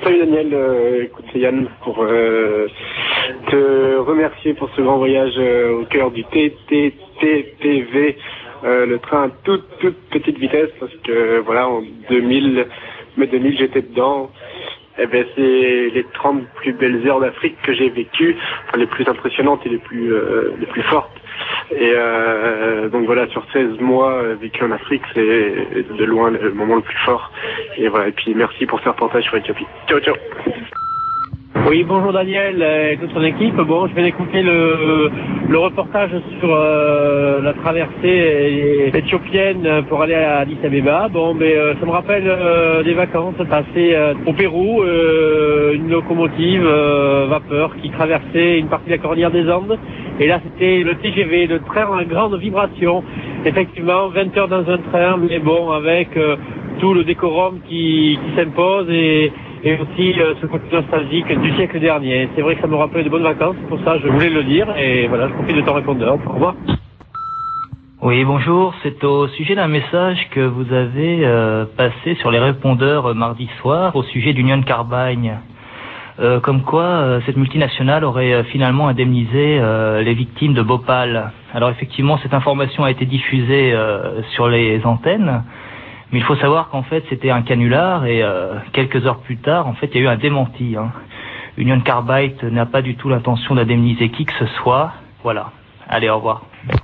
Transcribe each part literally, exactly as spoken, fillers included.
Salut Daniel, euh, écoute c'est Yann pour euh, te remercier pour ce grand voyage euh, au cœur du T T T P V, euh, le train à toute toute petite vitesse, parce que voilà en deux mille, mai deux mille j'étais dedans. Eh ben c'est les trente plus belles heures d'Afrique que j'ai vécues, enfin, les plus impressionnantes et les plus euh, les plus fortes. Et euh, donc voilà, sur seize mois euh, vécu en Afrique, c'est de loin le moment le plus fort. Et voilà, et puis merci pour ce reportage sur Éthiopie. Ciao ciao. Oui, bonjour Daniel et toute son équipe. Bon, je viens d'écouter le, le reportage sur euh, la traversée éthiopienne pour aller à Addis Abeba. Bon, mais euh, ça me rappelle euh, des vacances passées euh, au Pérou, euh, une locomotive euh, vapeur qui traversait une partie de la cordillère des Andes. Et là, c'était le T G V, le train à grande vibration. Effectivement, vingt heures dans un train, mais bon, avec euh, tout le décorum qui, qui s'impose et et aussi euh, ce côté nostalgique du siècle dernier. C'est vrai que ça me rappelait de bonnes vacances, c'est pour ça que je voulais le dire, et voilà, je profite de ton répondeur. Au revoir. Oui, bonjour, c'est au sujet d'un message que vous avez euh, passé sur les répondeurs euh, mardi soir au sujet d'Union Carbine. Euh, comme quoi, euh, cette multinationale aurait euh, finalement indemnisé euh, les victimes de Bhopal. Alors effectivement, cette information a été diffusée euh, sur les antennes, mais il faut savoir qu'en fait c'était un canular et euh, quelques heures plus tard, en fait, il y a eu un démenti. Hein. Union Carbide n'a pas du tout l'intention d'indemniser qui que ce soit. Voilà. Allez, au revoir.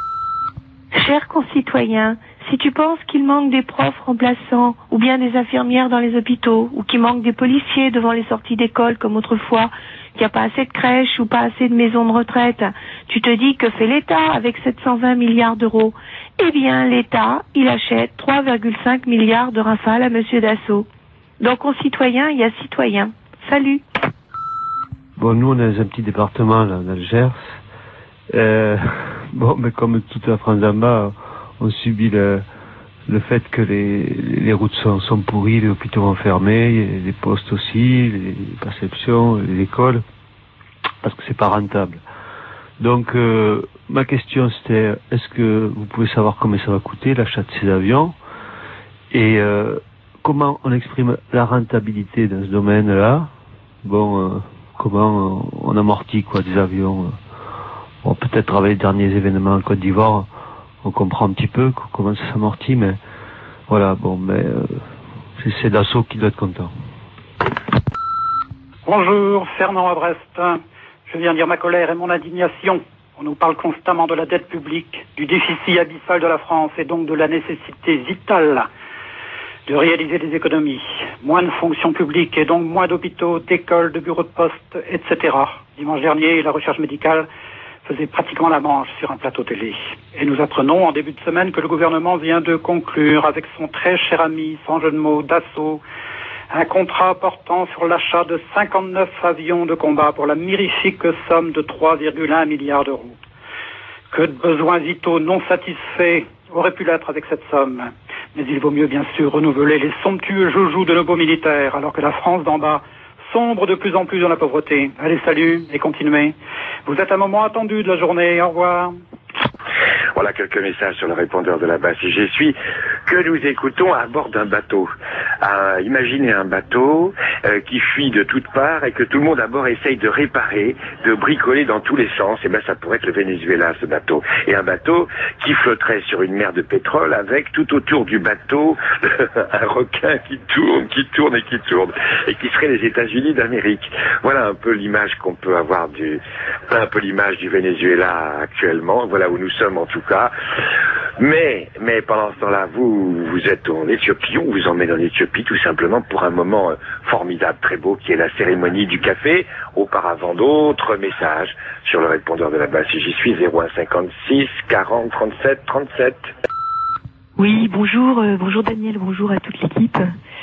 Chers concitoyens, si tu penses qu'il manque des profs remplaçants ou bien des infirmières dans les hôpitaux ou qu'il manque des policiers devant les sorties d'école comme autrefois, qu'il n'y a pas assez de crèches ou pas assez de maisons de retraite, tu te dis que fait l'État avec sept cent vingt milliards d'euros? Eh bien, l'État, il achète trois virgule cinq milliards de Rafale à Monsieur Dassault. Donc, concitoyens, il y a citoyens. Salut. Bon, nous, on est dans un petit département, là, dans le Gers. Euh, bon, mais comme toute la France d'en bas, on subit le, le fait que les, les routes sont, sont pourries, les hôpitaux vont fermer, les postes aussi, les perceptions, les écoles, parce que c'est pas rentable. Donc, euh, ma question c'était, est-ce que vous pouvez savoir combien ça va coûter l'achat de ces avions et euh, comment on exprime la rentabilité dans ce domaine-là? Bon, euh, comment on amortit quoi des avions? Bon, peut-être avec les derniers événements en Côte d'Ivoire, on comprend un petit peu comment ça s'amortit, mais voilà, bon, mais euh, c'est, c'est Dassault qui doit être content. Bonjour, Fernand à Brest. Je viens dire ma colère et mon indignation. On nous parle constamment de la dette publique, du déficit abyssal de la France et donc de la nécessité vitale de réaliser des économies. Moins de fonctions publiques et donc moins d'hôpitaux, d'écoles, de bureaux de poste, et cetera. Dimanche dernier, la recherche médicale faisait pratiquement la manche sur un plateau télé. Et nous apprenons en début de semaine que le gouvernement vient de conclure avec son très cher ami, sans jeu de mots, Dassault, un contrat portant sur l'achat de cinquante-neuf avions de combat pour la mirifique somme de trois virgule un milliards d'euros. Que de besoins vitaux non satisfaits auraient pu l'être avec cette somme. Mais il vaut mieux bien sûr renouveler les somptueux joujoux de nos beaux militaires, alors que la France d'en bas sombre de plus en plus dans la pauvreté. Allez, salut et continuez. Vous êtes un moment attendu de la journée. Au revoir. Voilà quelques messages sur le répondeur de la base I G suis que nous écoutons à bord d'un bateau. À imaginer un bateau euh, qui fuit de toutes parts et que tout le monde à bord essaye de réparer, de bricoler dans tous les sens. Et ben ça pourrait être le Venezuela, ce bateau. Et un bateau qui flotterait sur une mer de pétrole avec tout autour du bateau un requin qui tourne, qui tourne et qui tourne et qui serait les États-Unis d'Amérique. Voilà un peu l'image qu'on peut avoir du, un peu l'image du Venezuela actuellement. Voilà où nous sommes en tout cas. Mais, mais pendant ce temps-là, vous, vous êtes en Éthiopie, on vous emmène en Éthiopie tout simplement pour un moment euh, formidable, très beau, qui est la cérémonie du café. Auparavant, d'autres messages sur le répondeur de la base. Si j'y suis, zéro un cinquante-six quarante trente-sept trente-sept. Oui, bonjour, euh, bonjour Daniel, bonjour à toute l'équipe.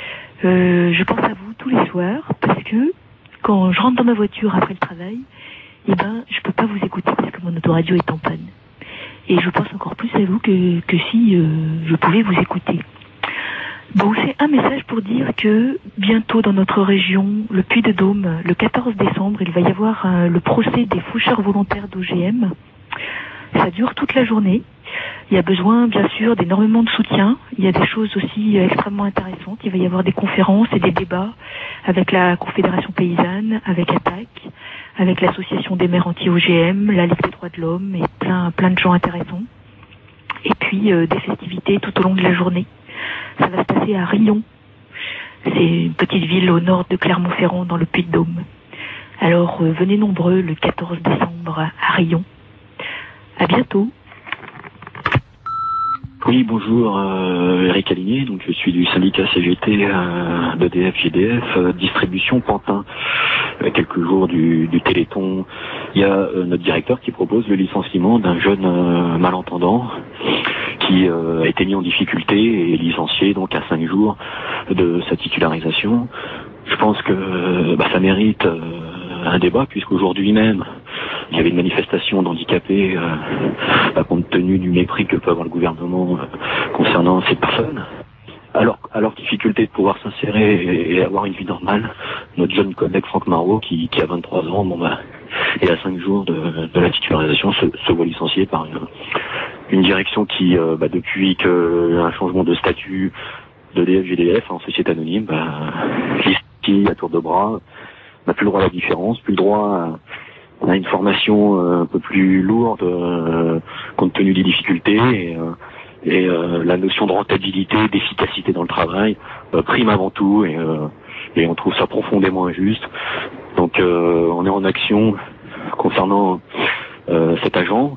Euh, je pense à vous tous les soirs parce que quand je rentre dans ma voiture après le travail, eh ben, je peux pas vous écouter parce que mon autoradio est en panne. Et je pense encore plus à vous que, que si euh, je pouvais vous écouter. Bon, c'est un message pour dire que bientôt dans notre région, le Puy-de-Dôme, le quatorze décembre, il va y avoir euh, le procès des faucheurs volontaires d'O G M. Ça dure toute la journée. Il y a besoin, bien sûr, d'énormément de soutien. Il y a des choses aussi extrêmement intéressantes. Il va y avoir des conférences et des débats avec la Confédération paysanne, avec A T A C, avec l'Association des maires anti-O G M, la Ligue des droits de l'homme et plein, plein de gens intéressants. Et puis euh, des festivités tout au long de la journée. Ça va se passer à Riom. C'est une petite ville au nord de Clermont-Ferrand, dans le Puy-de-Dôme. Alors euh, venez nombreux le quatorze décembre à Riom. À bientôt. Oui, bonjour, euh, Eric Aligné, donc je suis du syndicat C G T euh, d'E D F G D F, euh, distribution Pantin. Euh, quelques jours du, du Téléthon, il y a euh, notre directeur qui propose le licenciement d'un jeune euh, malentendant qui euh, a été mis en difficulté et licencié donc à cinq jours de sa titularisation. Je pense que euh, bah, ça mérite euh, un débat, puisqu'aujourd'hui même il y avait une manifestation d'handicapés euh, bah, compte tenu du mépris que peut avoir le gouvernement euh, concernant ces personnes. Alors, à leur difficulté de pouvoir s'insérer et, et avoir une vie normale, notre jeune collègue Franck Marot, qui, qui a vingt-trois ans, bon bah, et à cinq jours de, de la titularisation, se, se voit licencié par une, une direction qui, euh, bah, depuis qu'un changement de statut de D F G D F en société anonyme, bah, ici à tour de bras, n'a plus le droit à la différence, plus le droit à on a une formation euh, un peu plus lourde euh, compte tenu des difficultés et, euh, et euh, la notion de rentabilité, d'efficacité dans le travail euh, prime avant tout et, euh, et on trouve ça profondément injuste. Donc euh, on est en action concernant euh, cet agent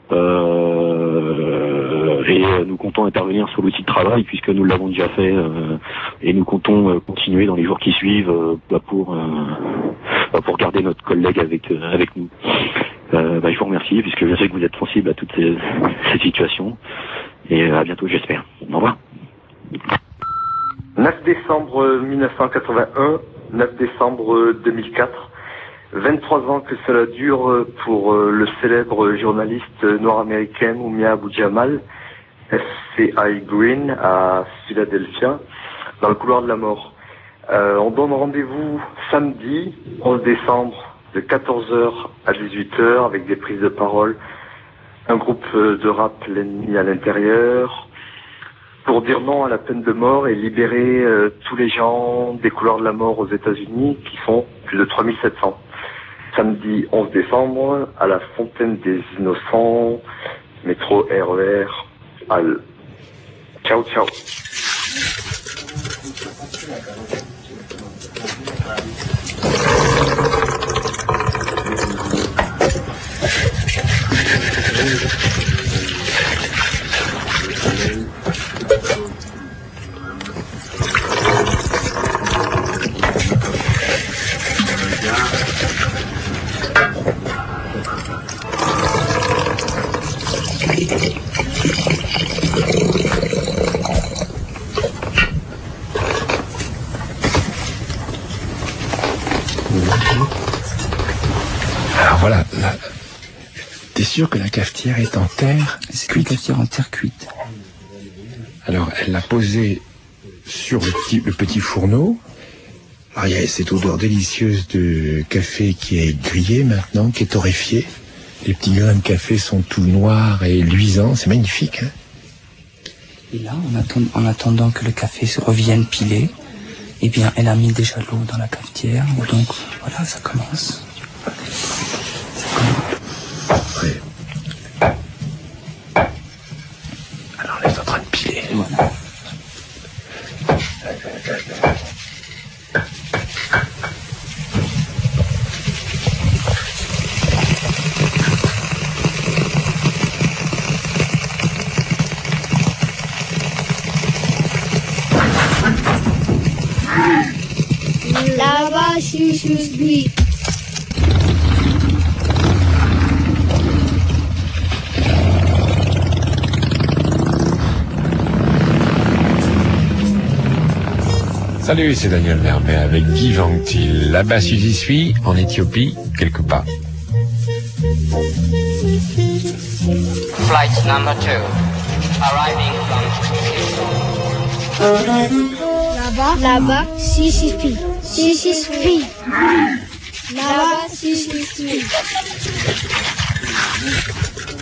euh, et euh, nous comptons intervenir sur l'outil de travail puisque nous l'avons déjà fait euh, et nous comptons euh, continuer dans les jours qui suivent euh, bah, pour euh, bah, pour garder notre collègue avec euh, avec nous. Euh, bah, je vous remercie puisque je sais que vous êtes sensible à toutes ces, ces situations et à bientôt j'espère. Au revoir. neuf décembre mille neuf cent quatre-vingt-un, neuf décembre deux mille quatre. vingt-trois ans que cela dure pour le célèbre journaliste noir-américain Mumia Abu-Jamal, F C I Green, à Philadelphia, dans le couloir de la mort. Euh, on donne rendez-vous samedi, onze décembre, de quatorze heures à dix-huit heures, avec des prises de parole, un groupe de rap l'ennemi à l'intérieur, pour dire non à la peine de mort et libérer euh, tous les gens des couloirs de la mort aux États-Unis, qui sont plus de trois mille sept cents. Samedi onze décembre, à la Fontaine des Innocents, métro R E R, Halle. Ciao, ciao. Alors voilà, là, t'es sûr que la cafetière est en terre C'est cuite. une cafetière en terre cuite. Alors elle l'a posée sur le petit, le petit fourneau. Alors il y a cette odeur délicieuse de café qui est grillé maintenant, qui est torréfié. Les petits grains de café sont tout noirs et luisants, c'est magnifique. Hein. Et là, en, attend, en attendant que le café se revienne pilé, eh bien, elle a mis déjà l'eau dans la cafetière. Donc voilà, ça commence. Ça commence. Ouais. Alors elle est en train de piler. Voilà. Là-bas, je suis. Salut, c'est Daniel Vermet avec Guy Vanctil. Là-bas, si j'y suis, en Éthiopie, quelque part. Flight number two, arriving from Là-bas, là-bas, si je suis. Si je suis. Là-bas, si je suis.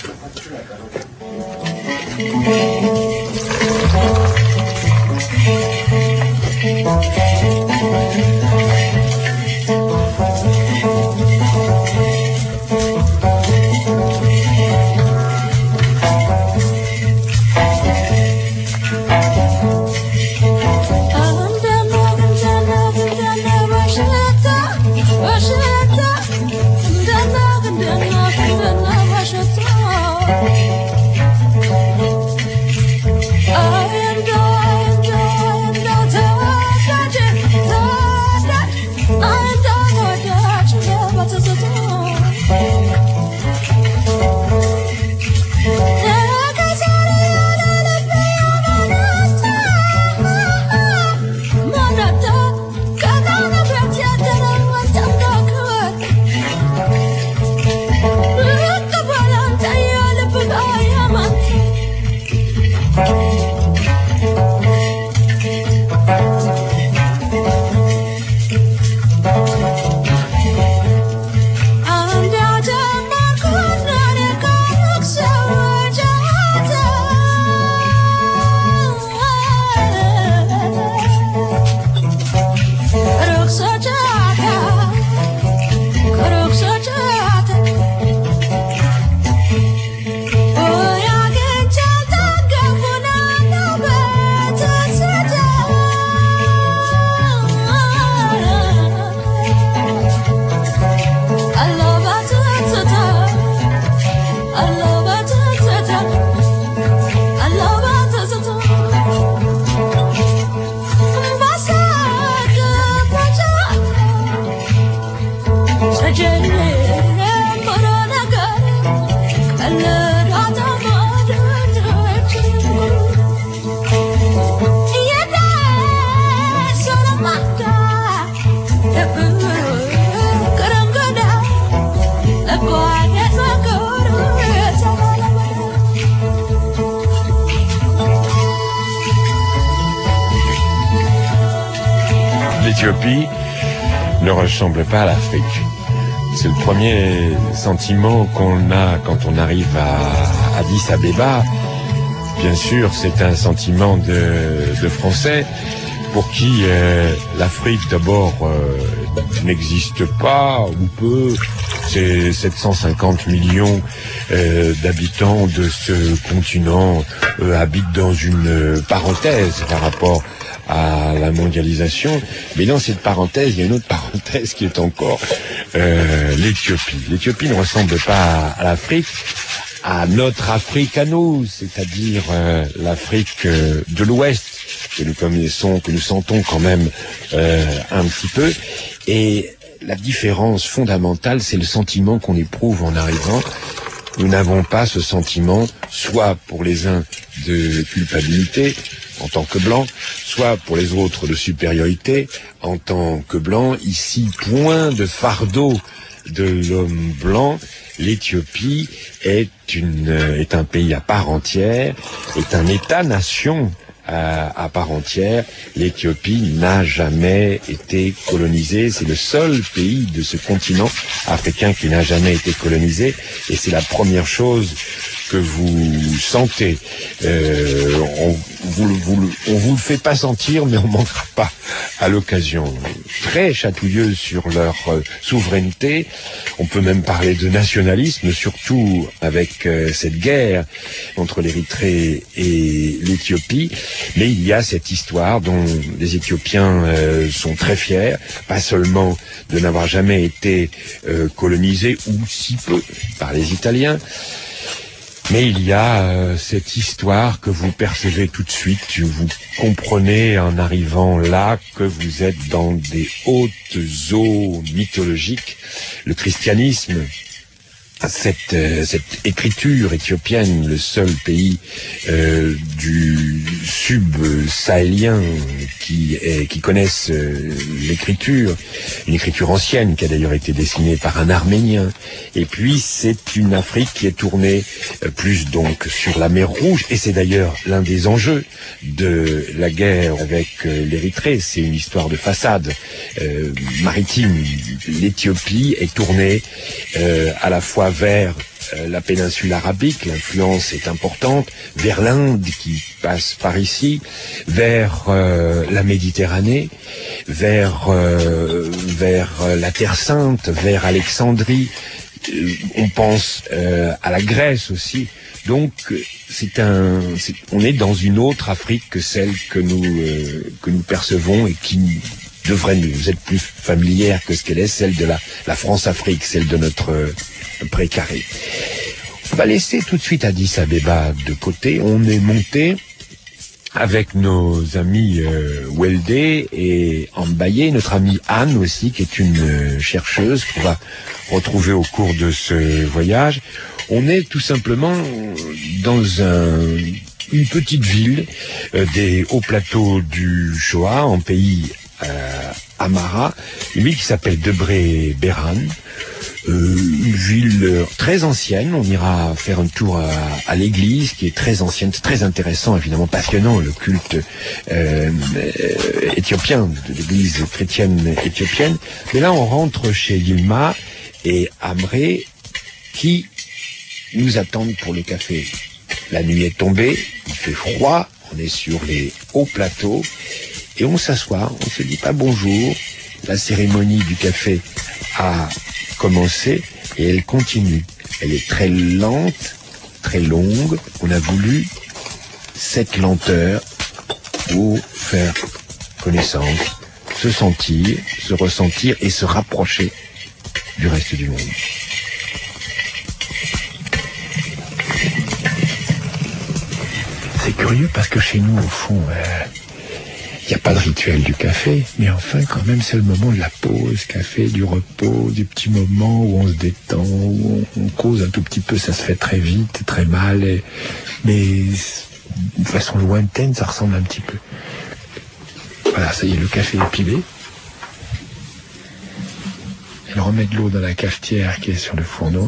L'Éthiopie ne ressemble pas à l'Afrique. C'est le premier sentiment qu'on a quand on arrive à Addis Abeba. Bien sûr, c'est un sentiment de, de Français pour qui euh, l'Afrique d'abord euh, n'existe pas ou peu. C'est sept cent cinquante millions euh, d'habitants de ce continent euh, habitent dans une euh, parenthèse par rapport à la mondialisation. Mais dans cette parenthèse, il y a une autre parenthèse qui est encore euh, l'Éthiopie. L'Éthiopie ne ressemble pas à l'Afrique, à notre Afrique à nous, c'est-à-dire euh, l'Afrique euh, de l'Ouest, que nous connaissons, que nous sentons quand même euh, un petit peu. Et la différence fondamentale, c'est le sentiment qu'on éprouve en arrivant. Nous n'avons pas ce sentiment, soit pour les uns de culpabilité, en tant que blanc, soit pour les autres de supériorité, en tant que blanc. Ici, point de fardeau de l'homme blanc. L'Éthiopie est une, est un pays à part entière, est un État-nation à, à part entière. L'Éthiopie n'a jamais été colonisée. C'est le seul pays de ce continent africain qui n'a jamais été colonisé. Et c'est la première chose que vous sentez. Euh, on vous, vous, on vous le fait pas sentir, mais on manquera pas à l'occasion. Très chatouilleux sur leur euh, souveraineté. On peut même parler de nationalisme, surtout avec euh, cette guerre entre l'Érythrée et l'Éthiopie. Mais il y a cette histoire dont les Éthiopiens euh, sont très fiers, pas seulement de n'avoir jamais été euh, colonisés, ou si peu, par les Italiens. Mais il y a euh, cette histoire que vous percevez tout de suite, vous comprenez en arrivant là que vous êtes dans des hautes eaux mythologiques. Le christianisme, cette, euh, cette écriture éthiopienne, le seul pays euh, du sub-sahélien qui, est, qui connaisse euh, l'écriture, une écriture ancienne qui a d'ailleurs été dessinée par un Arménien. Et puis c'est une Afrique qui est tournée euh, plus donc sur la mer Rouge, et c'est d'ailleurs l'un des enjeux de la guerre avec euh, l'Érythrée. C'est une histoire de façade euh, maritime. L'Éthiopie est tournée euh, à la fois vers euh, la péninsule arabique, l'influence est importante, vers l'Inde qui passe par ici, vers euh, la Méditerranée, vers, euh, vers la Terre Sainte, vers Alexandrie. Euh, on pense euh, à la Grèce aussi. Donc, c'est un, c'est, on est dans une autre Afrique que celle que nous euh, que nous percevons et qui devrait nous être plus familière que ce qu'elle est, celle de la, la France-Afrique, celle de notre euh, précaré. On va laisser tout de suite Addis Abeba de côté. On est monté avec nos amis euh, Weldé et Ambaye, notre amie Anne aussi, qui est une euh, chercheuse qu'on va retrouver au cours de ce voyage. On est tout simplement dans un, une petite ville euh, des hauts plateaux du Shoah, en pays euh, Amara, une ville qui s'appelle Debré Beran, euh, une ville très ancienne. On ira faire un tour à, à l'église qui est très ancienne, très intéressant, évidemment passionnant, le culte euh, euh, éthiopien, de l'église chrétienne éthiopienne. Mais là, on rentre chez Yilma et Amré qui nous attendent pour le café. La nuit est tombée, il fait froid, on est sur les hauts plateaux et on s'assoit, on se dit pas bonjour. La cérémonie du café a commencé et elle continue. Elle est très lente, très longue. On a voulu cette lenteur pour faire connaissance, se sentir, se ressentir et se rapprocher du reste du monde. C'est curieux parce que chez nous, au fond, il n'y a pas de rituel du café, mais enfin, quand même, c'est le moment de la pause café, du repos, du petit moment où on se détend, où on, on cause un tout petit peu. Ça se fait très vite, très mal, et, mais de façon lointaine, ça ressemble un petit peu. Voilà, ça y est, le café est pilé. Elle remet de l'eau dans la cafetière qui est sur le fourneau.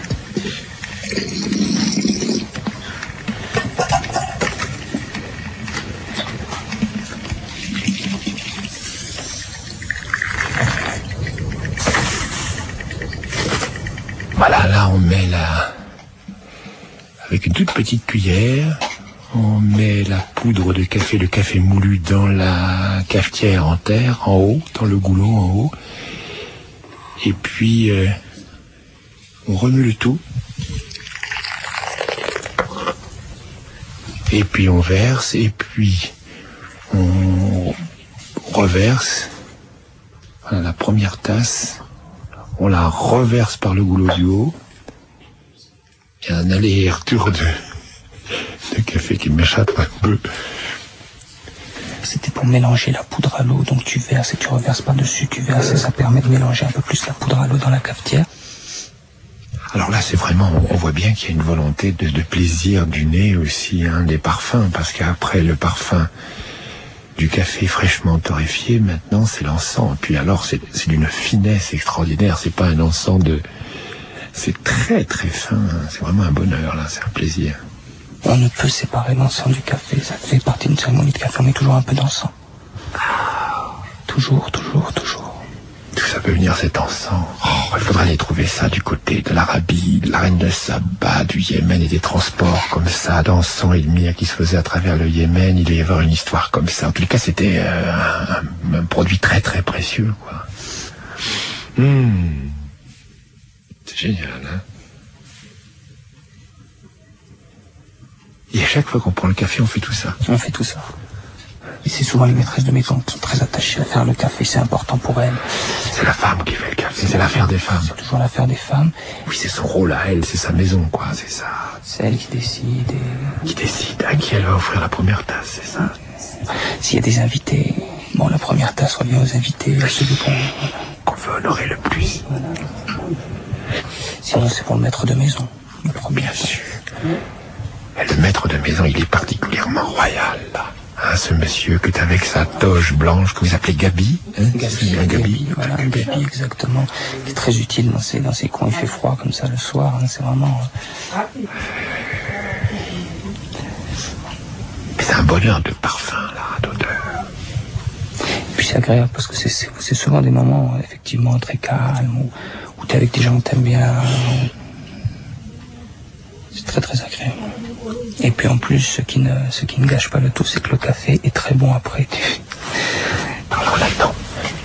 Voilà, là on met la... avec une toute petite cuillère, on met la poudre de café, le café moulu dans la cafetière en terre, en haut, dans le goulot en haut. Et puis, euh, on remue le tout. Et puis on verse, et puis on reverse. Voilà la première tasse. On la reverse par le goulot du haut. Il y a un aller-retour de, de café qui m'échappe un peu. C'était pour mélanger la poudre à l'eau, donc tu verses et tu reverses par-dessus, tu verses et ça permet de mélanger un peu plus la poudre à l'eau dans la cafetière. Alors là, c'est vraiment, on voit bien qu'il y a une volonté de, de plaisir du nez aussi, hein, des parfums, parce qu'après le parfum du café fraîchement torréfié, maintenant c'est l'encens. Et puis alors, c'est, c'est d'une finesse extraordinaire, c'est pas un encens de... C'est très très fin, hein. C'est vraiment un bonheur là, c'est un plaisir. On ne peut séparer l'encens du café, ça fait partie d'une cérémonie de café, on met toujours un peu d'encens. Toujours, toujours, toujours. Tout ça peut venir cet encens. Oh, il faudrait aller trouver ça du côté de l'Arabie, de la reine de Saba, du Yémen et des transports comme ça, d'encens et de myrrhe qui se faisaient à travers le Yémen. Il devait y avoir une histoire comme ça. En tout cas, c'était euh, un, un produit très très précieux, quoi. Mmh. C'est génial, hein. Et à chaque fois qu'on prend le café, on fait tout ça. On fait tout ça. Et c'est souvent les maîtresses de maison qui sont très attachées à faire le café, c'est important pour elles. C'est la femme qui fait le café, c'est l'affaire des femmes. C'est toujours l'affaire des femmes. Oui, c'est son rôle à elle, c'est sa maison, quoi, c'est ça. C'est elle qui décide. Et... Qui décide à qui elle va offrir la première tasse, c'est ça. S'il y a des invités, bon, la première tasse revient aux invités, à celui qu'on voilà. qu'on veut honorer le plus. Voilà. Sinon, c'est pour le maître de maison, le premier. Bien sûr. Et le maître de maison, il est particulièrement royal, là. Hein, ce monsieur que t'as avec sa toge blanche, que vous appelez Gabi, hein, Gabi, un Gabi, Gabi, voilà, un Gabi, exactement, qui est très utile dans ces, dans ces coins, il fait froid comme ça le soir, hein, c'est vraiment... Mais c'est un bonheur de parfum, là, d'odeur. Et puis c'est agréable, parce que c'est, c'est, c'est souvent des moments, effectivement, très calmes, où, où t'es avec des gens que t'aimes bien, C'est très très agréable. Et puis en plus, ce qui ne, ce qui ne gâche pas le tout, c'est que le café est très bon après. Alors là-dedans.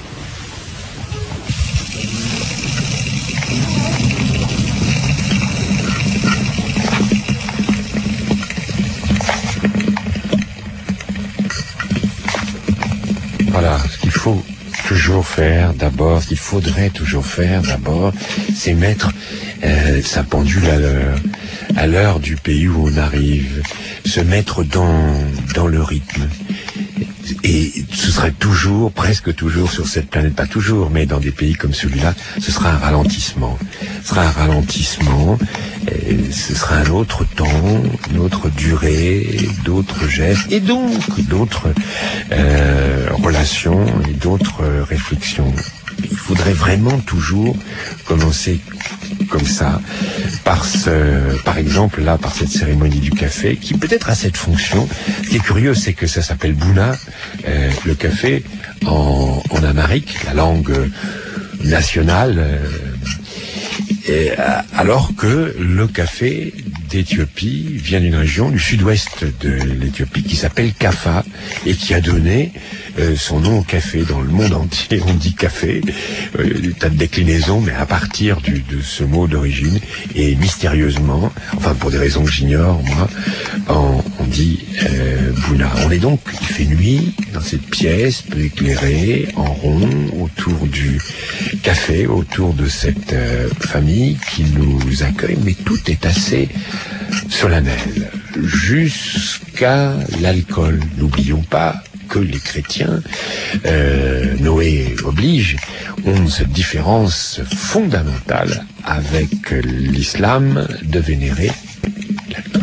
Voilà, ce qu'il faut toujours faire d'abord, ce qu'il faudrait toujours faire d'abord, c'est mettre euh, sa pendule à l'heure, à l'heure du pays où on arrive, se mettre dans, dans le rythme. Et ce serait toujours, presque toujours sur cette planète, pas toujours, mais dans des pays comme celui-là, ce sera un ralentissement. Ce sera un ralentissement, et ce sera un autre temps, une autre durée, d'autres gestes, et donc d'autres euh, relations et d'autres euh, réflexions. Il faudrait vraiment toujours commencer comme ça, par ce, par exemple là, par cette cérémonie du café, qui peut-être a cette fonction. Ce qui est curieux, c'est que ça s'appelle Bouna, euh, le café en, en amharique, la langue nationale, euh, et, alors que le café d'Éthiopie vient d'une région du sud-ouest de l'Éthiopie qui s'appelle Kaffa et qui a donné euh, son nom au café. Dans le monde entier, on dit café, euh, des tas de déclinaisons, mais à partir du, de ce mot d'origine, et mystérieusement, enfin pour des raisons que j'ignore, moi, on, on dit euh, Bouna. On est donc, il fait nuit, dans cette pièce peu éclairée, en rond, autour du café, autour de cette euh, famille qui nous accueille, mais tout est assez solennel, jusqu'à l'alcool. N'oublions pas que les chrétiens, euh, Noé oblige, ont cette différence fondamentale avec l'islam de vénérer l'alcool.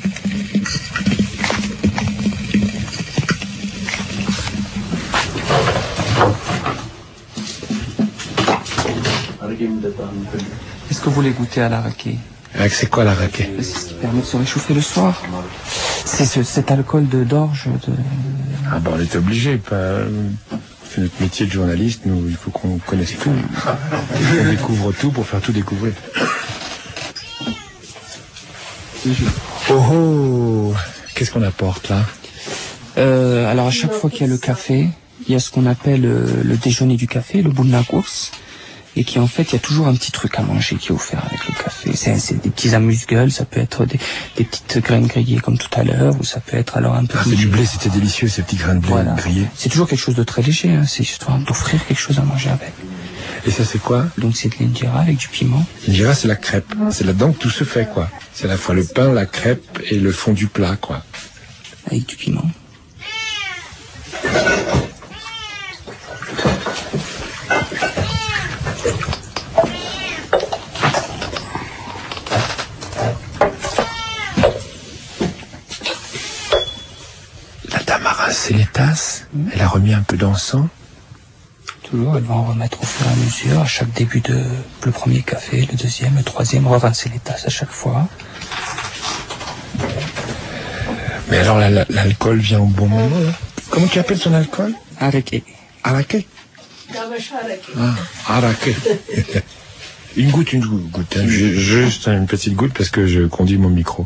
Est-ce que vous voulez goûter à l'araké? C'est quoi l'araké? C'est ce qui permet de se réchauffer le soir. C'est ce, cet alcool de d'orge. De... Ah ben on est obligé, pas. C'est notre métier de journaliste, nous, il faut qu'on connaisse tout. On découvre tout pour faire tout découvrir. Oh oh, qu'est-ce qu'on apporte là? euh, Alors à chaque fois qu'il y a le café, il y a ce qu'on appelle euh, le déjeuner du café, le bouna course. Et qui en fait, il y a toujours un petit truc à manger qui est offert avec le café. C'est, c'est des petits amuse-gueules, ça peut être des, des petites graines grillées comme tout à l'heure, ou ça peut être alors un peu... Ah, c'est du blé, c'était délicieux ces petits grains de blé voilà. grillés. C'est toujours quelque chose de très léger, hein. C'est histoire d'offrir quelque chose à manger avec. Et ça c'est quoi? Donc c'est de l'injera avec du piment. L'injera c'est la crêpe, c'est là-dedans que tout se fait quoi. C'est à la fois le pain, la crêpe et le fond du plat quoi. Avec du piment. C'est les tasses, elle a remis un peu d'encens. Toujours, elle va en remettre au fur et à mesure, à chaque début de le premier café, le deuxième, le troisième, rerincer les tasses à chaque fois. Mais alors la, la, l'alcool vient au bon moment, là. Comment tu appelles ton alcool? Araké. Araké? Ah, araké. Une goutte, une goutte. Hein. Juste une petite goutte parce que je conduis mon micro.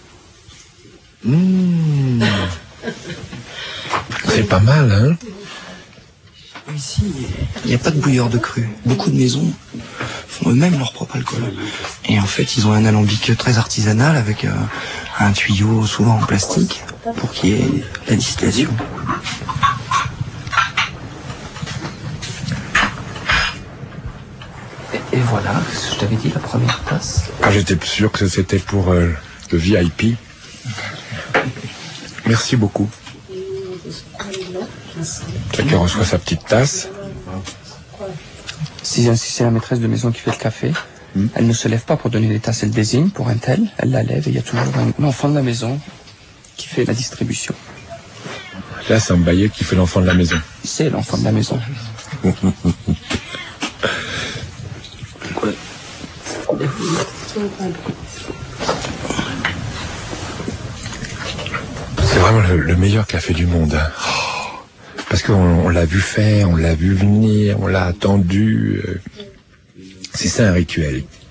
Mmh. C'est pas mal, hein? Ici, il n'y a pas de bouilleur de cru. Beaucoup de maisons font eux-mêmes leur propre alcool. Et en fait, ils ont un alambic très artisanal avec euh, un tuyau souvent en plastique pour qu'il y ait la distillation. Et, et voilà, ce que je t'avais dit, la première tasse. Ah, j'étais sûr que c'était pour euh, le V I P. Merci beaucoup. Chacun reçoit sa petite tasse. Si, si c'est la maîtresse de maison qui fait le café, mmh. elle ne se lève pas pour donner les tasses, elle désigne pour un tel, elle la lève et il y a toujours un enfant de la maison qui fait la distribution. Là, c'est un bailleur qui fait l'enfant de la maison. C'est l'enfant de la maison. C'est vraiment le, le meilleur café du monde. Hein. Parce qu'on on l'a vu faire, on l'a vu venir, on l'a attendu. C'est ça un rituel.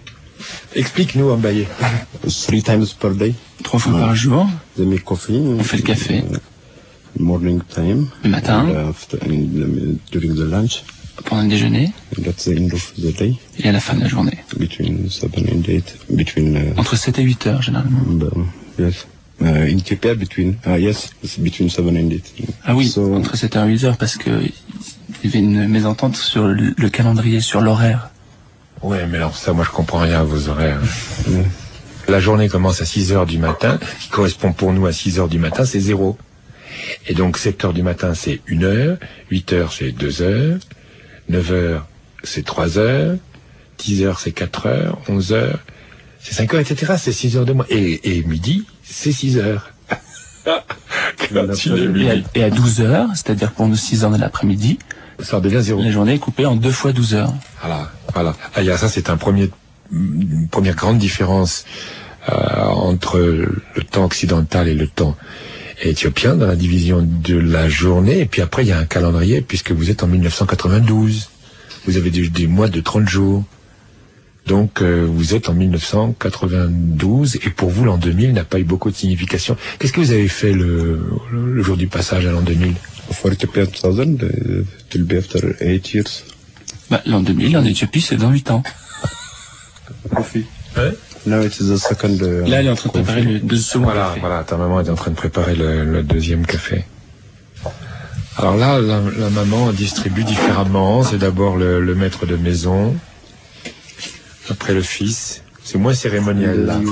Explique-nous en baillé. Three times per day. Trois fois par jour. They make coffee. On fait le café. Morning time. Le matin. And after, and during the lunch. Pendant le déjeuner. And that's the end of the day. Et à la fin de la journée. Between seven and eight. Between. Uh, Entre sept et huit heures généralement. Um, yes. Uh, in Ethiopia, between. Ah uh, yes, it's between seven and eight. Ah oui. So, entre sept heures et huit heures parce que il y avait une mésentente sur le, le calendrier, sur l'horaire. Ouais, mais alors ça, moi je comprends rien à vos horaires. Mm. La journée commence à six heures du matin, qui correspond pour nous à six heures du matin, c'est zéro. Et donc sept heures du matin, c'est une heure, huit heures, c'est deux heures, neuf heures, c'est trois heures, dix heures, c'est quatre heures, onze heures, c'est cinq heures, et cetera. C'est six heures de moins. Et, et midi, c'est six heures. et, à, et à douze heures, c'est-à-dire pour nous six heures de l'après-midi, ça devient zéro. La journée est coupée en deux fois douze heures. Voilà, voilà. Ah, il y a ça, c'est un premier, une première grande différence euh, entre le temps occidental et le temps éthiopien dans la division de la journée. Et puis après, il y a un calendrier, puisque vous êtes en mille neuf cent quatre-vingt-douze. Vous avez des, des mois de trente jours. Donc, euh, vous êtes en mille neuf cent quatre-vingt-douze, et pour vous, l'an deux mille n'a pas eu beaucoup de signification. Qu'est-ce que vous avez fait le, le, le jour du passage à l'an deux mille? For Ethiopia two thousand, uh, it will be after eight years. Bah, l'an deux mille, en Éthiopie, c'est dans huit ans. Coffee. Ouais. Now it is the second. Uh, Là, elle est en train de préparer le deuxième voilà, café. Voilà, ta maman est en train de préparer le, le deuxième café. Alors là, la, la maman distribue différemment. C'est d'abord le, le maître de maison, après le fils. C'est moins cérémoniel là.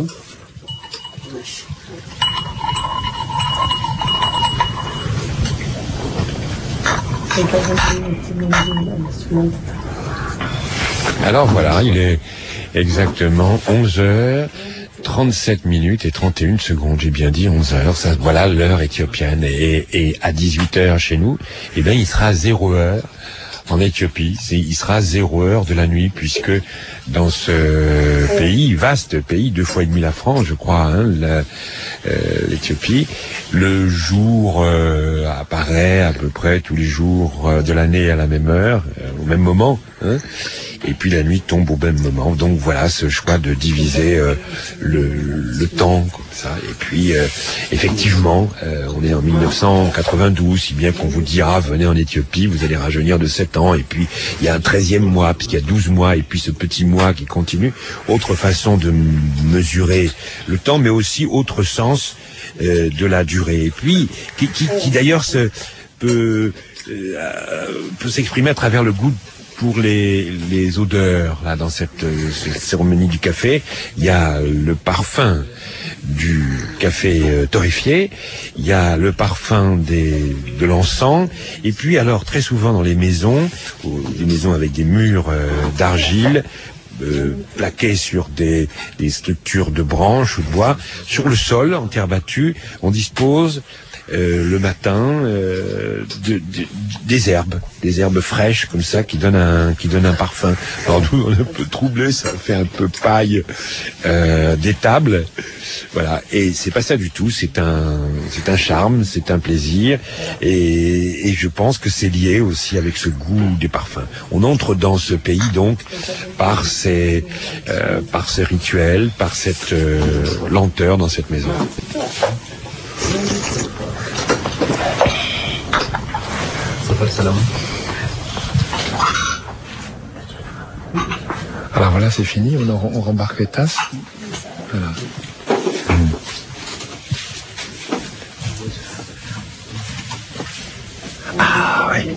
Alors voilà, il est exactement onze heures trente-sept minutes et trente et une secondes. J'ai bien dit onze heures. Ça, voilà l'heure éthiopienne. Et, et à dix-huit heures chez nous, eh bien, il sera zéro heure en Éthiopie. C'est, il sera zéro heure de la nuit, puisque dans ce pays, vaste pays, deux fois et demi la France, je crois, hein, la, euh, l'Éthiopie, le jour euh, apparaît à peu près tous les jours euh, de l'année à la même heure, euh, au même moment, hein, et puis la nuit tombe au même moment. Donc voilà ce choix de diviser euh, le, le temps comme ça. Et puis euh, effectivement, euh, on est en mille neuf cent quatre-vingt-douze, si bien qu'on vous dira venez en Éthiopie, vous allez rajeunir de sept ans. Et puis il y a un treizième mois, puisqu'il y a douze mois, et puis ce petit mois qui continue. Autre façon de mesurer le temps, mais aussi autre sens euh, de la durée. Et puis qui, qui, qui d'ailleurs se, peut, euh, peut s'exprimer à travers le goût pour les, les odeurs. Là, dans cette, cette cérémonie du café, il y a le parfum du café euh, torréfié, il y a le parfum des, de l'encens, et puis alors très souvent dans les maisons, des maisons avec des murs euh, d'argile, Euh, plaqués sur des, des structures de branches ou de bois, sur le sol, en terre battue, on dispose euh, le matin euh, de, de, des herbes, des herbes fraîches comme ça qui donnent un, qui donnent un parfum. Alors nous on est un peu troublé, ça fait un peu paille euh, d'étable, voilà. Et c'est pas ça du tout, c'est un, c'est un charme, c'est un plaisir, et, et je pense que c'est lié aussi avec ce goût des parfums. On entre dans ce pays donc par ces, euh, par ces rituels, par cette euh, lenteur dans cette maison. Alors voilà, c'est fini, on, en, on rembarque les tasses. Voilà. Mmh. Ah oui.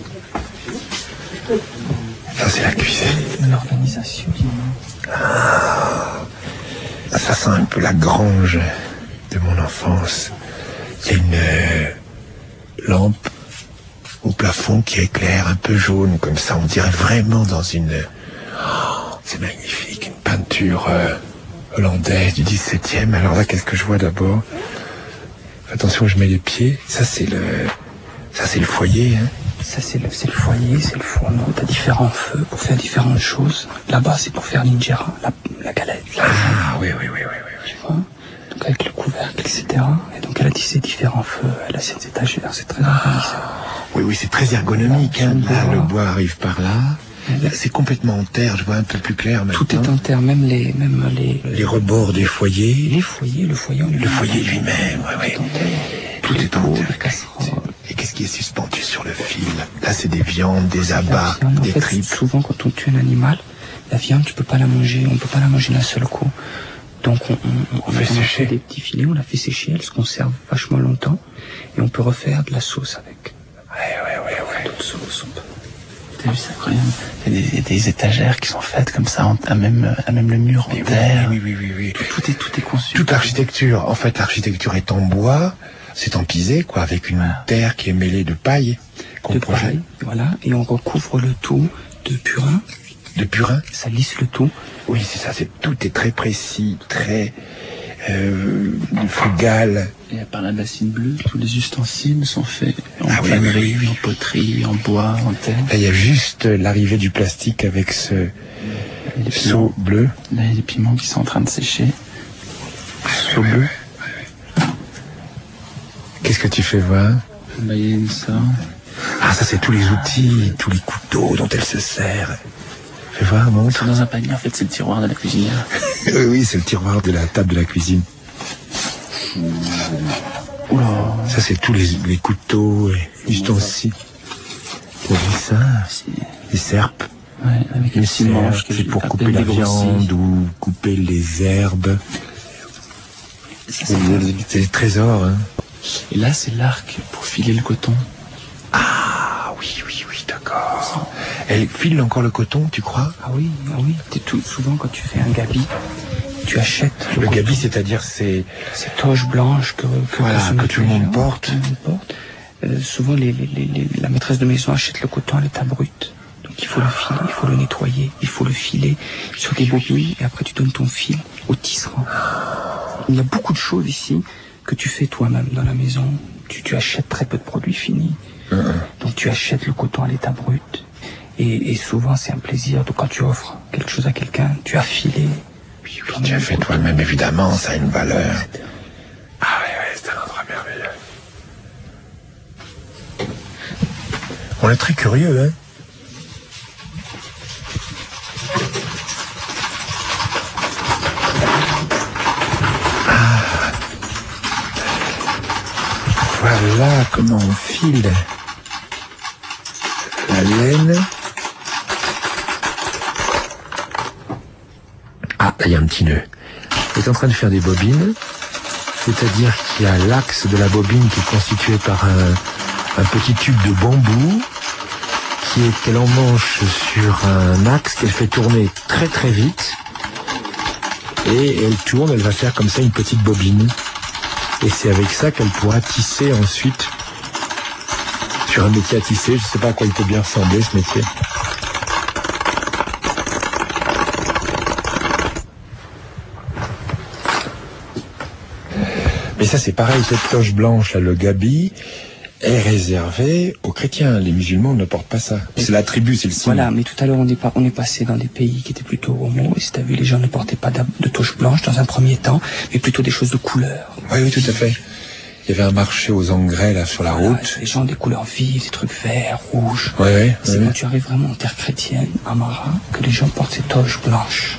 Ça c'est la cuisine. L'organisation. Ah, ça sent un peu la grange de mon enfance. Il y a une euh, lampe au plafond qui éclaire un peu jaune comme ça. On dirait vraiment dans une... Oh, c'est magnifique, une peinture euh, hollandaise du dix-septième. Alors là, qu'est-ce que je vois d'abord? Attention, je mets les pieds. Ça c'est le... Ça c'est le foyer, hein. Ça, c'est le, c'est le foyer, c'est le fourneau. T'as différents feux pour faire différentes choses. Là-bas, c'est pour faire l'injera, la, la galette. La ah, oui, oui, oui, oui, oui. Tu vois? Donc, avec le couvercle, et cetera. Et donc, elle a tissé différents feux. Elle a cette étagère, c'est très organisé. Oui, oui, c'est très ergonomique, hein. Là, le bois arrive par là. Là, c'est complètement en terre, je vois un peu plus clair maintenant. Tout est en terre, même les, même les... Les rebords des foyers. Les foyers, le foyer en lui-même. Le foyer lui-même, oui, oui. Tout est en terre. Les casseroles. Et qu'est-ce qui est suspendu sur le fil? Là, c'est des viandes, des abats, viande, des en fait, tripes. Souvent, quand on tue un animal, la viande, tu peux pas la manger, on peut pas la manger d'un seul coup. Donc, on, on, on, on fait on sécher fait des petits filets, on la fait sécher, elle se conserve vachement longtemps, et on peut refaire de la sauce avec. Ouais, ouais, ouais, ouais. D'autres sauces, on peut. T'as vu, c'est incroyable. Il y a des, il y a des étagères qui sont faites comme ça, en, à même, à même le mur en oui, terre. Oui, oui, oui, oui. Tout, tout est, tout est conçu. Toute l'architecture, en fait, l'architecture est en bois, c'est en pisé, quoi, avec une terre qui est mêlée de paille. De paille, voilà, et on recouvre le tout de purin. De purin? Ça lisse le tout. Oui, c'est ça, c'est, tout est très précis, très euh, frugal. Et par la bassine bleue, tous les ustensiles sont faits en ah, planerie, oui, oui, oui. en poterie, en bois, en terre. Là, il y a juste l'arrivée du plastique avec ce seau bleu. Là, il y a les piments qui sont en train de sécher. Seau bleu. Ouais, ouais. Qu'est-ce que tu fais voir? Bah, il y a une ça. Ah, ça, c'est tous les outils, tous les couteaux dont elle se sert. Fais voir, montre. C'est dans un panier, en fait, c'est le tiroir de la cuisinière. Oui, oui, c'est le tiroir de la table de la cuisine. Oula. Ça, c'est tous les, les couteaux et ustensiles. T'as vu ça? Les serpes. Ouais, avec une serpe, c'est pour couper la viande ou couper les herbes. Ça, c'est, c'est des trésors, hein. Et là, c'est l'arc pour filer le coton. Ah, oui, oui, oui, d'accord. Elle file encore le coton, tu crois? Ah oui, ah oui. T'es tout, souvent, quand tu fais un gabi, tu achètes le, le gabi, c'est-à-dire c'est ces toges blanches que que, voilà, que, que tout le monde porte. Tout le monde porte. Euh, souvent, les, les, les, les, la maîtresse de maison achète le coton à l'état brut. Donc il faut le filer, il faut le nettoyer, il faut le filer sur des bobines, et après tu donnes ton fil au tisserand. Il y a beaucoup de choses ici que tu fais toi-même dans la maison. Tu, tu achètes très peu de produits finis. Mmh. Donc tu achètes le coton à l'état brut. Et, et souvent c'est un plaisir. Donc quand tu offres quelque chose à quelqu'un, tu as filé. Puis, puis tu as fait toi-même, évidemment, ça a une valeur. Ah oui, oui, c'est un endroit merveilleux. On est très curieux, hein. Ah. Voilà comment on file la laine. Ah, il y a un petit nœud. Il est en train de faire des bobines, c'est-à-dire qu'il y a l'axe de la bobine qui est constitué par un, un petit tube de bambou qui est qu'elle emmanche sur un axe qu'elle fait tourner très très vite et elle tourne, elle va faire comme ça une petite bobine et c'est avec ça qu'elle pourra tisser ensuite sur un métier à tisser. Je sais pas à quoi il peut bien ressembler ce métier. Mais ça c'est pareil, cette toche blanche là, le gabi, est réservé aux chrétiens. Les musulmans ne portent pas ça. C'est la tribu, c'est le signe. Voilà, mais tout à l'heure on est, pas, on est passé dans des pays qui étaient plutôt homo, et si t'as vu, les gens ne portaient pas de toche blanche dans un premier temps, mais plutôt des choses de couleur. Oui, oui, tout à fait. Il y avait un marché aux engrais là sur la voilà, route. Les gens des couleurs vives, des trucs verts, rouges. Oui, oui. C'est oui, quand oui. tu arrives vraiment en terre chrétienne, à Mara, que les gens portent ces toches blanches.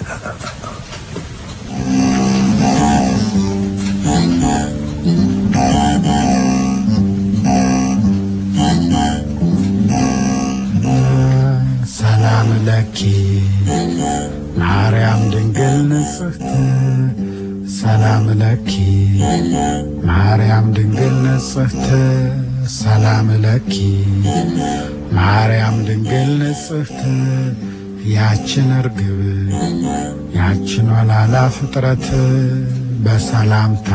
ሰላም ለኪ ማርያም ድንግል ንጽሕት ሰላም ለኪ ማርያም ድንግል ንጽሕት ሰላም ለኪ ማርያም ድንግል ንጽሕት ያችን እርግብ ያችን ወላላ ፍጥረት በሰላምታ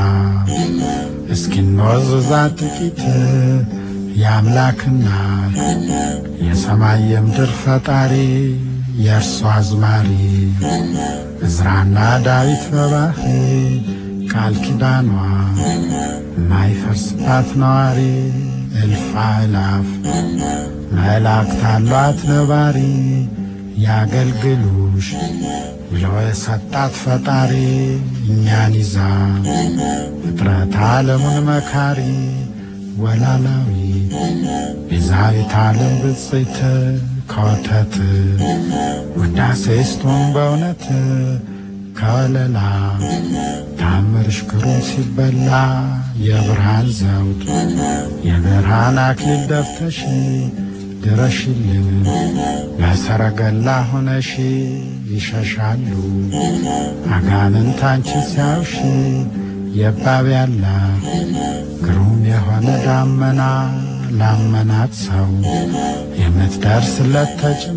እስኪንወዝዛ ጥቂት የአምላክ እናት የሰማይ የምድር ፈጣሪ የእርሷ አዝማሪ ዕዝራና ዳዊት በባህሪ ቃል ኪዳኗ ማይፈርስባት ነዋሪ እልፍ አእላፍ መላእክት አሏት ነባሪ ያገልግሉሽ ብሎ የሰጣት ፈጣሪ እኛን ይዛ ፍጥረት ዓለሙን መካሪ ወላላዊት ቤዛዊት ዓለም ብፅዕት ከወተት ውዳሴ ስቶን በእውነት ከወለላ ታምርሽ ግሩም ሲበላ የብርሃን ዘውድ የብርሃን አክሊል ደፍተሽ ድረሽልን በሰረገላ ሆነሽ ይሸሻሉ አጋንንት አንቺን ሲያዩሽ የባብ ያላ ግሩም የሆነ ዳመና ላመናት ሰው የምትደርስለት ተጭኖ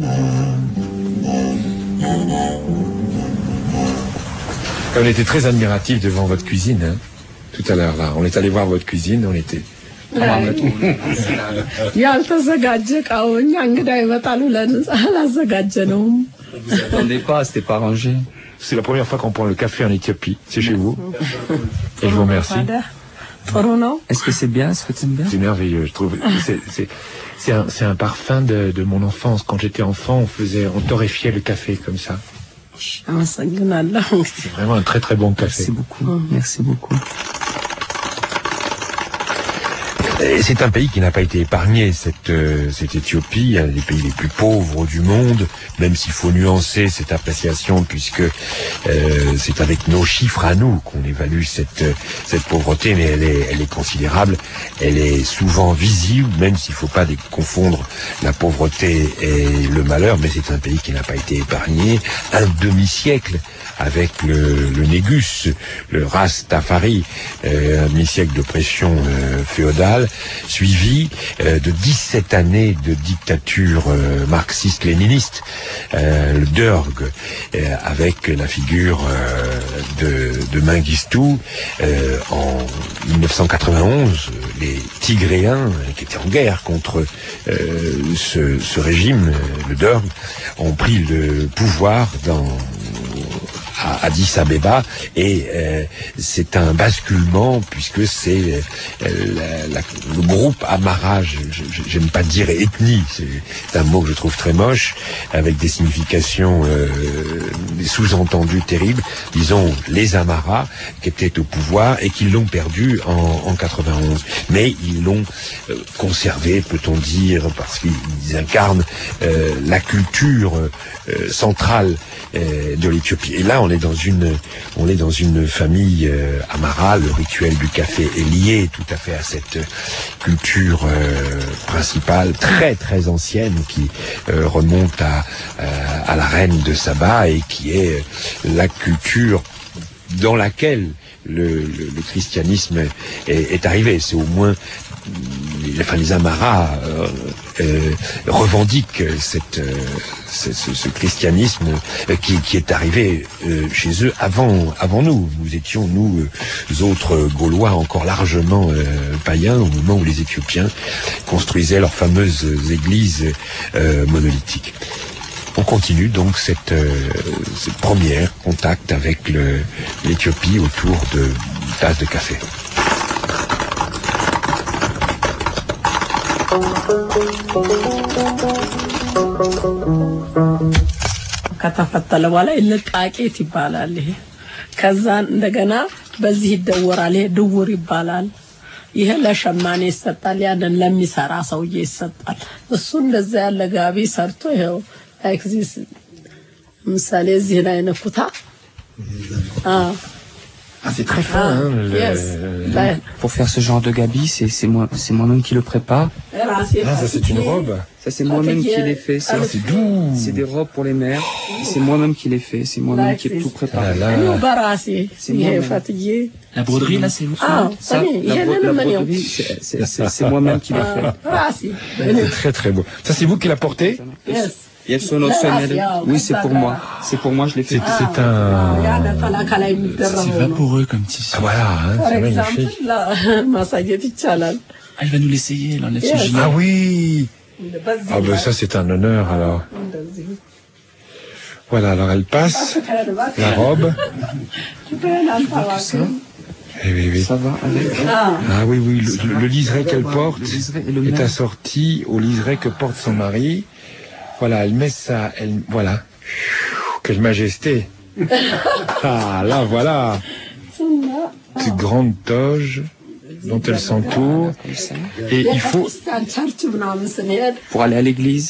On était très admiratifs devant votre cuisine, hein, tout à l'heure là. On est allé voir votre cuisine, on était... ያልተዘጋጀ እቃው እኛ እንግዳ ይመጣል ብለን አላዘጋጀነውም። Vous attendez pas, c'était pas rangé. C'est la première fois qu'on prend le café en Éthiopie, c'est chez vous. Et je vous remercie. Est-ce que c'est bien? Est-ce que c'est bien? C'est merveilleux, je trouve. C'est, c'est, c'est, un, c'est un parfum de, de mon enfance. Quand j'étais enfant, on faisait, on torréfiait le café comme ça. C'est vraiment un très très bon café. Merci beaucoup. Merci beaucoup. Et c'est un pays qui n'a pas été épargné, cette, euh, cette Éthiopie, un des pays les plus pauvres du monde, même s'il faut nuancer cette appréciation, puisque euh, c'est avec nos chiffres à nous qu'on évalue cette, cette pauvreté, mais elle est, elle est considérable, elle est souvent visible, même s'il ne faut pas confondre la pauvreté et le malheur, mais c'est un pays qui n'a pas été épargné, un demi-siècle avec le, le Négus, le Rastafari, euh, un demi-siècle d'oppression euh, féodale, suivi euh, de dix-sept années de dictature euh, marxiste-léniniste, euh, le Derg, euh, avec la figure euh, de, de Mengistu euh, en dix-neuf cent quatre-vingt-onze, les Tigréens euh, qui étaient en guerre contre euh, ce, ce régime, le Derg, ont pris le pouvoir dans à Addis Abeba et euh, c'est un basculement puisque c'est euh, la, la, le groupe Amara, je, je, j'aime pas dire ethnie, c'est, c'est un mot que je trouve très moche avec des significations, euh, des sous-entendus terribles, disons les Amara qui étaient au pouvoir et qui l'ont perdu en, en quatre-vingt-onze, mais ils l'ont euh, conservé, peut-on dire, parce qu'ils incarnent euh, la culture euh, centrale euh, de l'Éthiopie. Et là on est dans une on est dans une famille euh, Amara, le rituel du café est lié tout à fait à cette culture euh, principale très très ancienne qui euh, remonte à euh, à la reine de Saba et qui est la culture dans laquelle le, le, le christianisme est, est arrivé. C'est au moins enfin les Amaras euh, euh, revendiquent cette, euh, ce, ce, ce christianisme euh, qui, qui est arrivé euh, chez eux avant, avant nous. Nous étions, nous, euh, autres Gaulois, encore largement euh, païens au moment où les Éthiopiens construisaient leurs fameuses églises euh, monolithiques. On continue donc cette, euh, cette première contact avec le, l'Éthiopie autour de tasses de café. ከተፈተለ በኋላ ይልጣቄት ይባላል። ይሄ ከዛ እንደገና በዚህ ይደወራል። ይሄ ድውር ይባላል። ይሄ ለሸማኔ ይሰጣል። ያንን ለሚሰራ ሰውዬ ይሰጣል። እሱ እንደዛ ያለ ጋቢ ሰርቶ ይሄው ኤግዚስ ምሳሌ እዚህ ላይ ነኩታ አዎ Ah, c'est très fin, ah, hein, le... yes. Ben. Pour faire ce genre de gabi, c'est, c'est, moi, c'est moi-même qui le prépare. Ah, ça c'est une robe. Ça c'est moi-même qui les fait. C'est, ah, c'est doux. C'est des robes pour les mères. C'est moi-même qui les fait. C'est moi-même qui ai tout préparé. Ah, là. C'est moi-même. La broderie là, c'est vous. Ah, ça, la, bro- la broderie, c'est, c'est, c'est, c'est moi-même qui l'ai fait. C'est très très beau. Ça c'est vous qui l'a porté? Yes. Il son autre oui, c'est pour moi. C'est pour moi, je l'ai fait. C'est, c'est un... C'est vaporeux comme tissu. Ah, voilà, hein, c'est magnifique. Ah, il va nous l'essayer, il enlève son gilet. Ah oui. Ah ben ça c'est un honneur alors. Voilà, alors elle passe la robe. Eh oui, oui. Ça va avec. Ah oui, oui, le, le, le liseré qu'elle porte est assorti au liseré que porte son mari. Voilà, elle met ça, elle, voilà. Quelle majesté. Ah, là, voilà. Cette grande toge. dont elle s'entoure. Et il faut... Pour aller à l'église.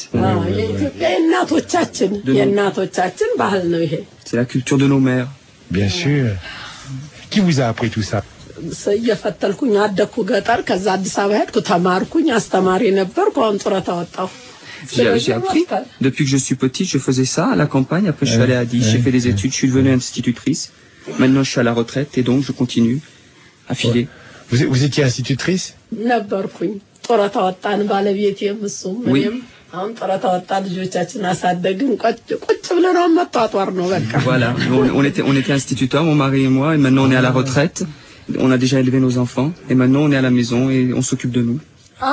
C'est la culture de nos mères. Bien sûr. Qui vous a appris tout ça? እየፈተልኩኝ አደኩ ገጠር ከዛ አዲስ አበባ ሄድኩ ተማርኩኝ አስተማሪ ነበርኩ አሁን ጡረታ ወጣሁ J'ai j'ai appris. Depuis que je suis petite, je faisais ça à la campagne. Après, je suis allé à Addis, j'ai fait des études, je suis devenue institutrice. Maintenant, je suis à la retraite et donc je continue à filer. Vous, vous étiez institutrice? ነበርኩኝ ጡረታ ወጣን ባለቤቴም እሱም እኔም አሁን ጡረታ ወጣን ልጆቻችን አሳደግን ቁጭ ቁጭ ብለን መጣጣር ነው በቃ Voilà, on, on était on était instituteurs, mon mari et moi, et maintenant on est à la retraite. On a déjà élevé nos enfants et maintenant on est à la maison et on s'occupe de nous.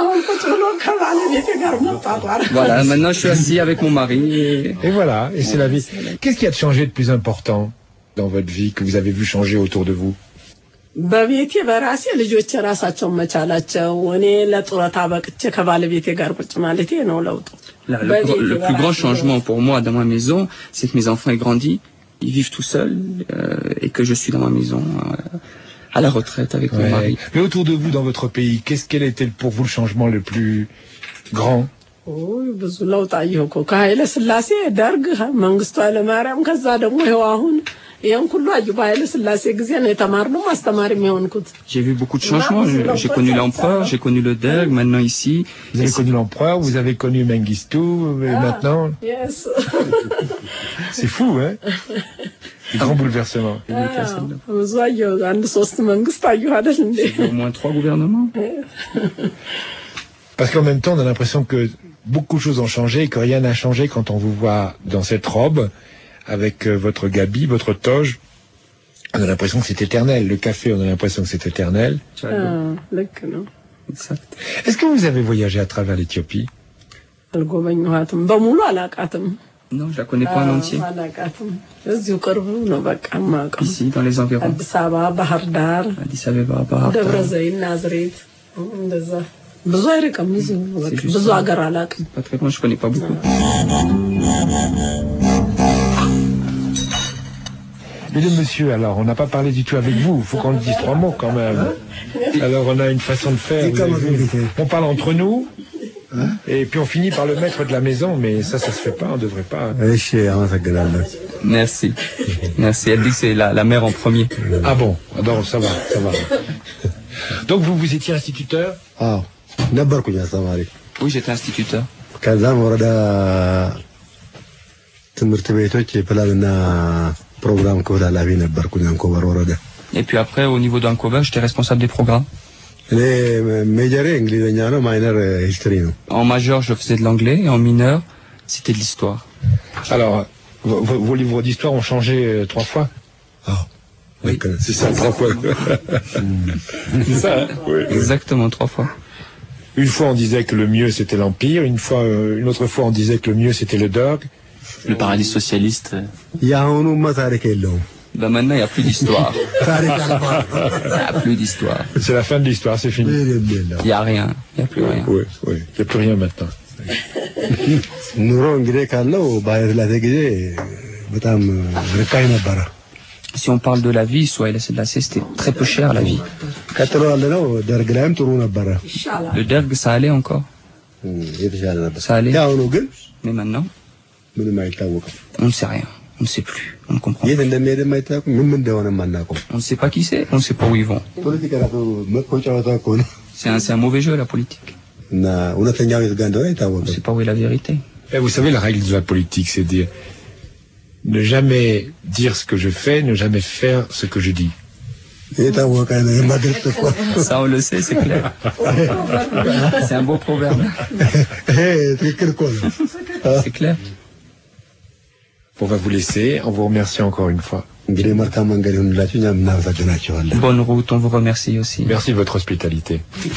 Voilà, maintenant je suis assis avec mon mari. Et, et voilà, et c'est la vie. Qu'est-ce qui a changé de plus important dans votre vie que vous avez vu changer autour de vous? በቤቴ በራሴ ልጆች ራሳቸውን መቻላቸው እኔ ለጡረታ በቅቼ ከባለቤቴ ጋር ቁጭ ማለቴ ነው ለውጡ Le, le, le plus grand changement pour moi dans ma maison, c'est que mes enfants aient grandi, ils vivent tout seuls euh, et que je suis dans ma maison euh, à la retraite avec ouais. mon mari. Mais autour de vous, dans votre pays, qu'est-ce quel était pour vous le changement le plus grand? ኦይ ብዙ ለውጥ አየሁ እኮ ከኃይለ ሥላሴ ደርግ መንግስቱ ኃይለ ማርያም ከዛ ደግሞ ይኸው አሁን ይሄን ሁሉ አየሁ በኃይለ ሥላሴ ጊዜ ነው የተማርነው ማስተማሪም የሆንኩት J'ai vu beaucoup de changements, j'ai connu l'empereur, j'ai connu le Derg, maintenant ici. Vous avez connu l'empereur, vous avez connu Mengistu, et ah, maintenant Yes. C'est fou, hein? Un grand bouleversement. ብዙ አየሁ አንድ ሶስት መንግስት አየሁ አይደል እንዴ Au moins trois gouvernements. Parce qu'en même temps, on a l'impression que beaucoup de choses ont changé et que rien n'a changé quand on vous voit dans cette robe, avec euh, votre gabi, votre toge. On a l'impression que c'est éternel. Le café, on a l'impression que c'est éternel. Ah, exact. Est-ce que vous avez voyagé à travers l'Éthiopie? Non, je la connais pas en entier. Ici, dans les environs. Addis Abeba, Bahar Dar. ብዙ አይርቅም ብዙ ብዙ ሀገር አላውቅም pas très loin, je connais pas beaucoup. Mesdames, messieurs, alors on n'a pas parlé du tout avec vous, il faut qu'on dise trois mots quand même. Alors on a une façon de faire, on parle entre nous et puis on finit par le maître de la maison, mais ça ça se fait pas, on devrait pas. Merci. Merci, elle dit que c'est la, la mère en premier. Ah bon, alors ça va, ça va. Donc vous vous étiez instituteur? Ah. ነበርኩኝ አስተማሪ Oui, j'étais instituteur. ከዛም ወረዳ ትምህርት ቤቶች የፕላንና ፕሮግራም ክፍል ኃላፊ ነበርኩኝ አንኮበር ወረዳ Et puis après au niveau d'Ancover, j'étais responsable des programmes. እኔ ሜጀር እንግሊዘኛ ነው ማይነር ሂስትሪ ነው En majeur, je faisais de l'anglais et en mineur, c'était de l'histoire. Alors vos, vos livres d'histoire ont changé euh, trois fois? Ah. Oui, c'est ça, trois fois. C'est ça, hein? Oui. Exactement, trois fois. Une fois on disait que le mieux c'était l'Empire, une fois, euh, une autre fois on disait que le mieux c'était le Derg. Le paradis socialiste. Ben maintenant il n'y a plus d'histoire. Il n'y a plus d'histoire. C'est la fin de l'histoire, c'est fini. Il n'y a rien, il n'y a plus rien. Oui, oui, il n'y a plus rien maintenant. Si on parle de la vie, soit c'était très peu cher la vie. Le Derg, ça allait encore. Ça allait. Mais maintenant, on ne sait rien. On ne sait plus. On ne comprend pas. On ne sait pas qui c'est. On ne sait pas où ils vont. C'est un, c'est un mauvais jeu, la politique. On ne sait pas où est la vérité. Et vous savez, la règle de la politique, c'est dire ne jamais dire ce que je fais, ne jamais faire ce que je dis. Ça, on le sait, c'est clair. C'est un beau proverbe. C'est clair. On va vous laisser, on vous remercie encore une fois. Bonne route, on vous remercie aussi. Merci de votre hospitalité.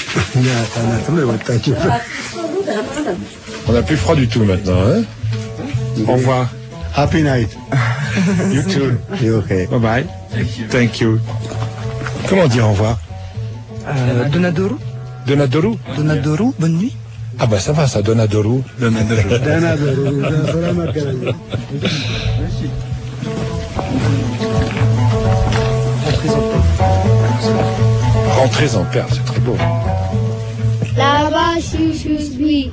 On n'a plus froid du tout maintenant, hein? Au revoir. Happy night. You too. You okay? Bye bye. Thank you. Comment dire au revoir? Euh, Donadoru. Donadoru? Donadoru, bonne nuit. Ah bah ça va ça, Donadoru. Donadoru. Rentrez en paix, c'est très bien. bon. Là-bas, si je suis.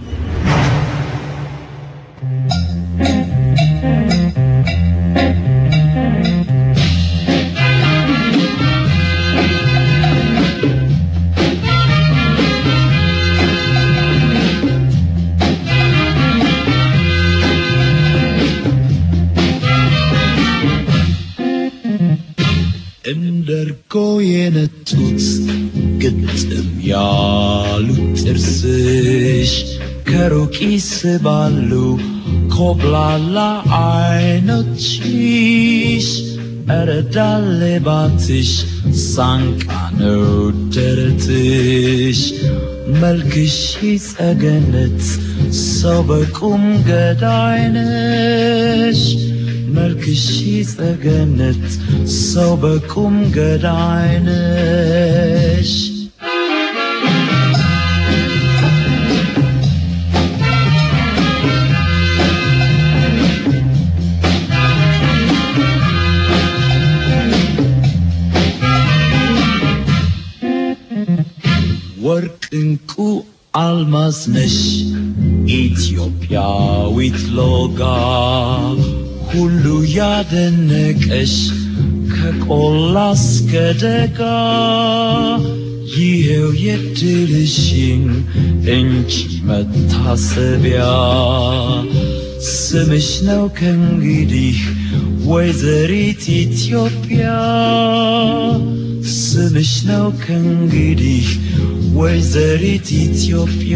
እንደርጎ የነጡት ግጥም ያሉት ጥርስሽ ከሩቅ ይስባሉ ኮብላላ አይኖችሽ ኧረ ዳሌባትሽ ሳንቃ ነው ደረትሽ መልክሽ ጸገነት ሰው በቁም ገዳይነሽ መልክሽ ጸገነት ሰው በቁም ገዳይነሽ ወርቅ እንቁ አልማዝ ነሽ ኢትዮጵያዊት ሎጋ ሁሉ ያደነቀሽ ከቆላ እስከ ደጋ ይሄው የድልሽን እንጂ መታሰቢያ ስምሽ ነው ከእንግዲህ ወይዘሪት ኢትዮጵያ ስምሽ ነው ከእንግዲህ ወይዘሪት ኢትዮጵያ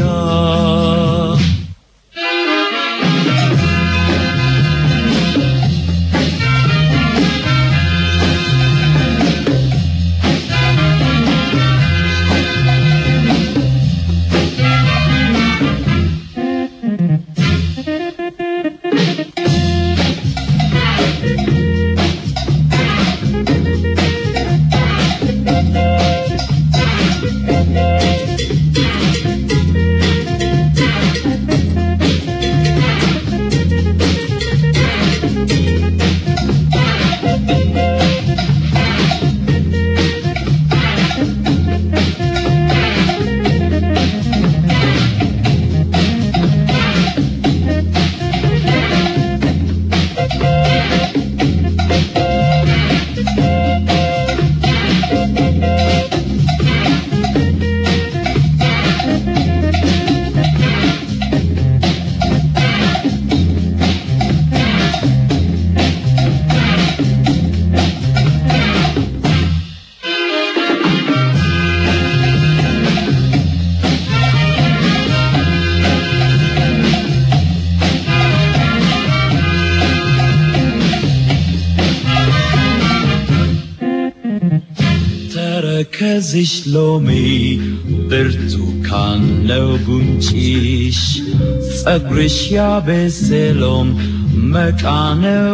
ተረከዝሽ ሎሚ ብርቱካን ነው ጉንጭሽ ጸጉርሽ ያበሰሎም መቃ ነው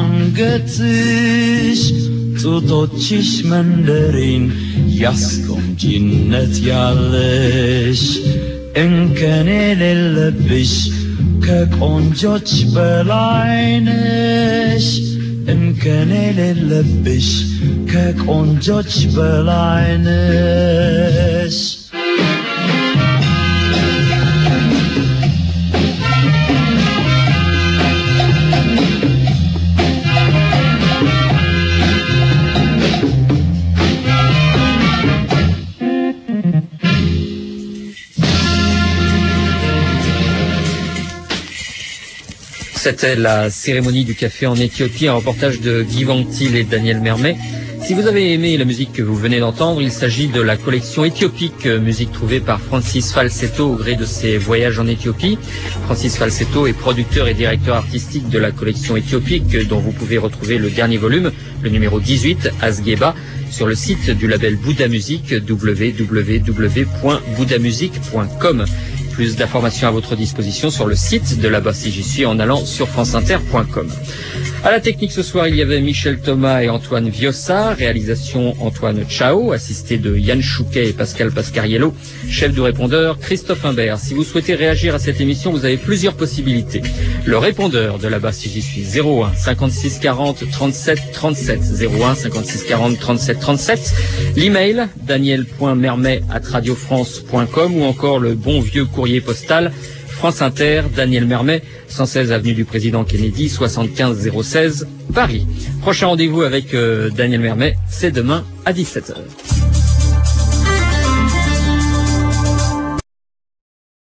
አንገትሽ ጡቶችሽ መንደሪን ያስቆምጂነት ያለሽ እንከን የሌለብሽ ከቆንጆች በላይ ነሽ እንከን የሌለብሽ ከቆንጆች በላይ ነሽ C'était la cérémonie du café en Éthiopie, un reportage de Guy Vantil et Daniel Mermet. Si vous avez aimé la musique que vous venez d'entendre, il s'agit de la collection éthiopique, musique trouvée par Francis Falsetto au gré de ses voyages en Éthiopie. Francis Falsetto est producteur et directeur artistique de la collection éthiopique dont vous pouvez retrouver le dernier volume, le numéro dix-huit, Asgeba, sur le site du label Bouddha Music, w w w point bouddha music point com. Plus d'informations à votre disposition sur le site de là-bas si j'y suis en allant sur franceinter point com. À la technique ce soir, il y avait Michel Thomas et Antoine Viossa, réalisation Antoine Chao, assisté de Yann Chouquet et Pascal Pascariello, chef du répondeur Christophe Imbert. Si vous souhaitez réagir à cette émission, vous avez plusieurs possibilités. Le répondeur de là-bas si j'y suis, zéro un cinquante-six quarante trente-sept trente-sept, zéro un cinquante-six quarante trente-sept trente-sept. L'email, daniel point mermet arobase radio france point com, ou encore le bon vieux courrier postal, France Inter, Daniel Mermet, cent seize avenue du Président Kennedy, soixante-quinze zéro seize, Paris. Prochain rendez-vous avec euh, Daniel Mermet, c'est demain à dix-sept heures.